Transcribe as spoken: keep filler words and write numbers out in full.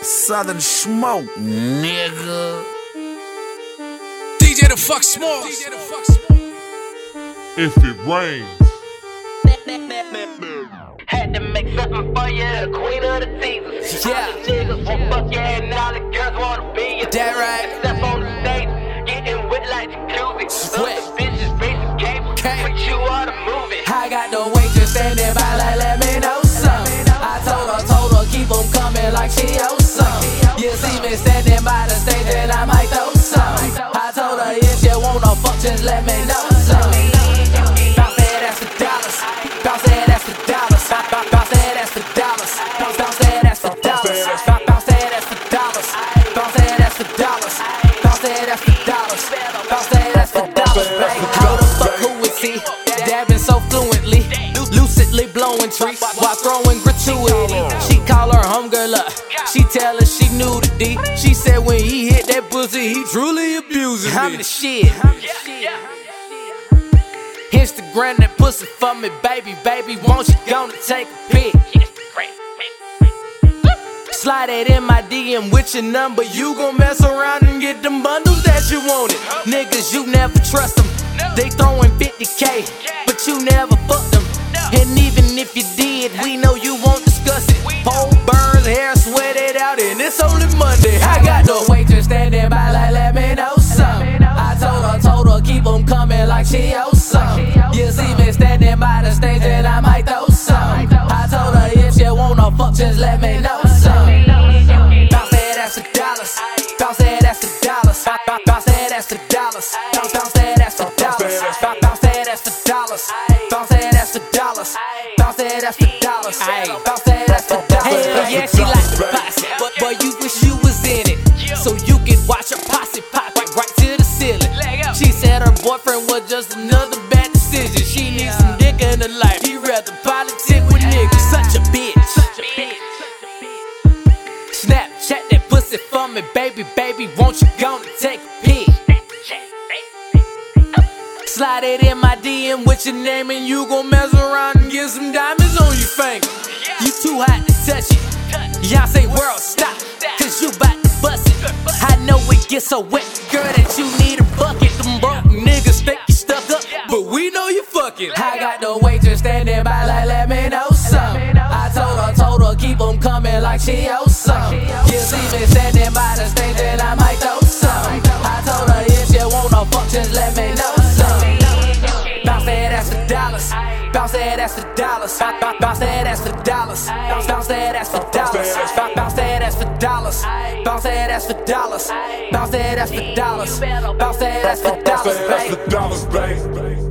Southern Smoke, nigga. D J the fuck small. If it rains. Had to make something for you, the queen of the teasers. Yeah. All the niggas won't fuck you, and all the girls wanna be you. That right. Step on the stage, getting wet like jacuzzi. Sweat. Other bitches racing cable, Okay. but you oughta move it. I got the waitress standing by like, let me know something. I told her, told her, keep them coming like she owes something. You see me standing by the stage and I might throw something. I told her, if you want no fuck, just let me know something. Bounce that ass for dollars. Bounce that ass for dollars. Bounce that ass for dollars. Bounce that ass for dollars. Bounce that ass for dollars. Bounce that ass for dollars. Bounce that ass for dollars. Bounce that ass for dollars, babe. How the fuck who is he? Dabbing so fluently, lucidly blowing trees while throwing gratuity. She call her homegirl up. She tell her she knew the D. She said when he hit that pussy, he truly abusing me. I'm the shit. Instagram that pussy for me, baby, baby. Won't you gonna take a pic? Slide it in my D M with your number. You gon' mess around and get them bundles that you wanted. Niggas, you never trust them. They throwing fifty K, but you never fucked them. And even if you did, we know you won't discuss it. Pole burns, hair sweated out, and it's only Monday. I got no waitress standing by like, let me know something. I told her, told her, keep them coming like she owes something. You see me standing by the stage and I might throw something. I told her, if you want no fuck, just let me know something. Bounce that ass for dollars. Bounce that ass for dollars. Bounce that ass for dollars. Bounce bounce that ass for dollars. Bounce that ass for dollars. Bounce that ass for dollars. Bounce that ass for dollars. Bounce that ass for dollars. Hell yeah, she like the posse, but boy, you wish you was in it, so you could watch her posse pop it right to the ceiling. She said her boyfriend was just another bad decision. She needs some dick in her life. He rather politic with niggas. Such a bitch. Snapchat that pussy for me, baby, baby. Won't you gonna take a pic? Slide it in my D M with your name and you gon' mess around and get some diamonds on your finger. You too hot to touch it. Beyonce world stop, cause you bout to bust it. I know it gets so wet, girl, that you need a bucket. Them broke niggas think you stuck up, but we know you fucking. I got the waitress standing by like, let me know something. I told her, told her, keep them coming like she owes something. You see me standing by the stage and I might throw something. I told her, if you want no fuck, just let me know something. Bounce that ass for dollars. Bounce that ass for dollars. Bounce that ass for dollars. Bounce that ass for dollars. Bounce that ass for dollars. Bounce that ass for dollars. Bounce that ass for dollars. Bounce that ass for dollars, babe.